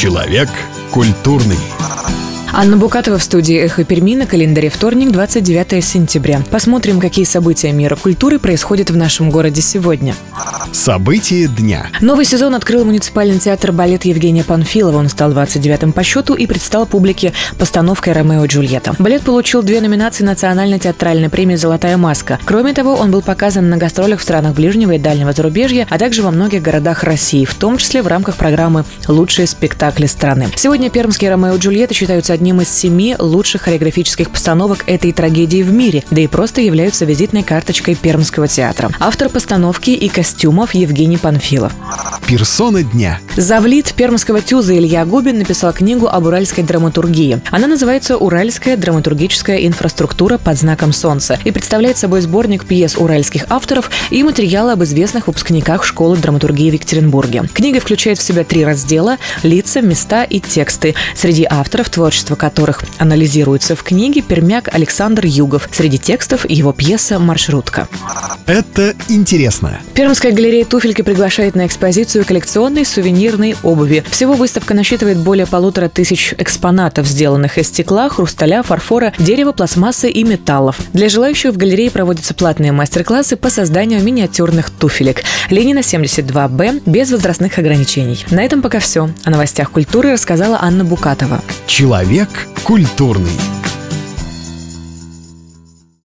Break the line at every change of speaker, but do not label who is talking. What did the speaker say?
Человек культурный.
Анна Букатова в студии «Эхо Перми», на календаре вторник, 29 сентября. Посмотрим, какие события мира культуры происходят в нашем городе сегодня.
События дня.
Новый сезон открыл муниципальный театр «Балет» Евгения Панфилова. Он стал 29-м по счету и предстал публике постановкой «Ромео и Джульетта». Балет получил 2 номинации национальной театральной премии «Золотая маска». Кроме того, он был показан на гастролях в странах ближнего и дальнего зарубежья, а также во многих городах России, в том числе в рамках программы «Лучшие спектакли страны». Сегодня пермские «Ромео и Джульетта» считаются одним из 7 лучших хореографических постановок этой трагедии в мире, да и просто являются визитной карточкой пермского театра. Автор постановки и костюмов Евгений Панфилов.
Персона дня.
Завлит пермского ТЮЗа Илья Губин написал книгу об уральской драматургии. Она называется «Уральская драматургическая инфраструктура под знаком солнца» и представляет собой сборник пьес уральских авторов и материалы об известных выпускниках школы драматургии в Екатеринбурге. Книга включает в себя 3 раздела: лица, места и тексты. Среди авторов, творчество которых анализируется в книге, пермяк Александр Югов. Среди текстов его пьеса «Маршрутка».
Это интересно.
Пермская галерея «Туфельки» приглашает на экспозицию коллекционной сувенирной обуви. Всего выставка насчитывает более 1500 экспонатов, сделанных из стекла, хрусталя, фарфора, дерева, пластмассы и металлов. Для желающих в галерее проводятся платные мастер-классы по созданию миниатюрных туфелек. Ленина, 72Б, без возрастных ограничений. На этом пока все. О новостях культуры рассказала Анна Букатова.
Человек культурный.